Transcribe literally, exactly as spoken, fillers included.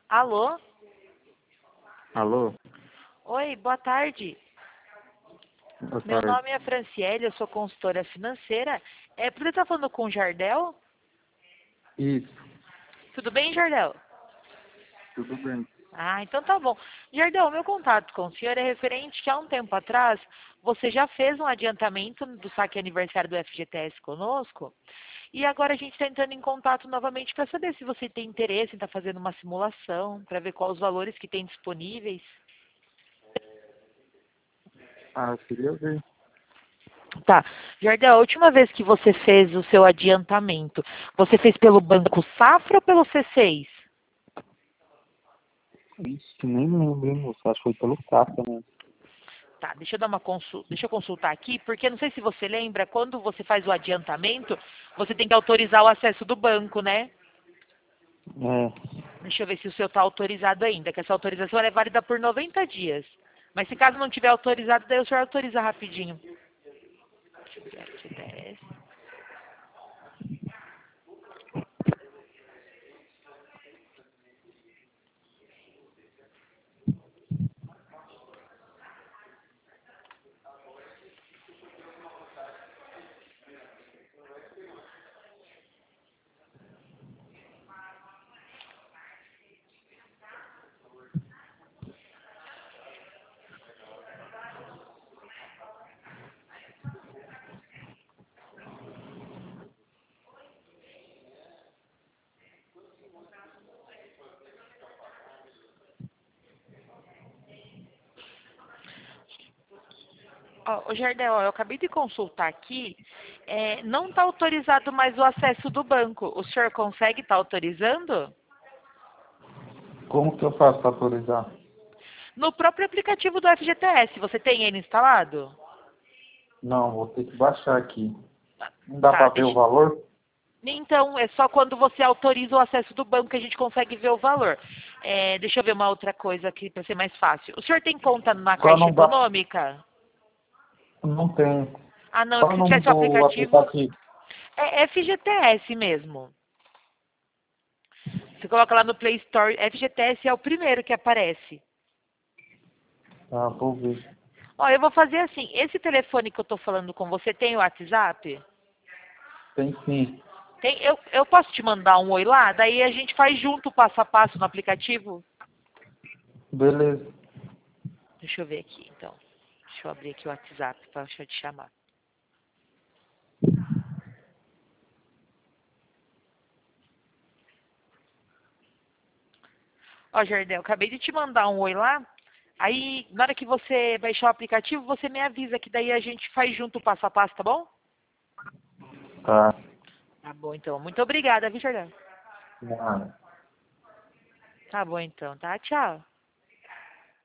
Alô? Alô? Oi, boa tarde. Boa Meu tarde. nome é Franciele, eu sou consultora financeira. É, você está falando com o Jardel? Isso, Tudo bem, Jardel? tudo bem. Ah, então tá bom. Jardel, meu contato com o senhor é referente que há um tempo atrás você já fez um adiantamento do saque aniversário do F G T S conosco. E agora a gente está entrando em contato novamente para saber se você tem interesse em estar fazendo uma simulação, para ver quais os valores que tem disponíveis. Ah, eu queria ver. Tá. Jardel, a última vez que você fez o seu adiantamento, você fez pelo Banco Safra ou pelo C seis? Ixi, nem lembro, hein, moço? Acho que foi pelo Safra, né? Tá, deixa eu dar uma consulta, deixa eu consultar aqui, porque não sei se você lembra, quando você faz o adiantamento, você tem que autorizar o acesso do banco, né? É. Deixa eu ver se o seu está autorizado ainda, que essa autorização ela é válida por noventa dias. Mas se caso não tiver autorizado, daí o senhor autoriza rapidinho. Deixa eu ver aqui, dez. Ó, ô Jardel, ó, eu acabei de consultar aqui, é, não está autorizado mais o acesso do banco. O senhor consegue estar autorizando? Como que eu faço para autorizar? No próprio aplicativo do F G T S, você tem ele instalado? Não, vou ter que baixar aqui. Não dá Tá, para ver o deixa. valor? Então, é só quando você autoriza o acesso do banco que a gente consegue ver o valor. É, deixa eu ver uma outra coisa aqui para ser mais fácil. O senhor tem conta na Só Caixa não dá. Econômica? Não tem. Ah, não, é Qual porque o se nome tivesse o do aplicativo, aplicativo? é F G T S mesmo. Você coloca lá no Play Store, F G T S é o primeiro que aparece. Ah, vou ver. Ó, eu vou fazer assim, esse telefone que eu tô falando com você tem o WhatsApp? Tem sim. Tem, eu, eu posso te mandar um oi lá? Daí a gente faz junto o passo a passo no aplicativo? Beleza. Deixa eu ver aqui, então. Deixa eu abrir aqui o WhatsApp para eu te chamar. Ó, Jardel, eu acabei de te mandar um oi lá. Aí, na hora que você baixar o aplicativo, você me avisa que daí a gente faz junto o passo a passo, tá bom? Tá. Tá bom, então. Muito obrigada, viu, Jardel? Ah. Tá bom, então, tá? Tchau.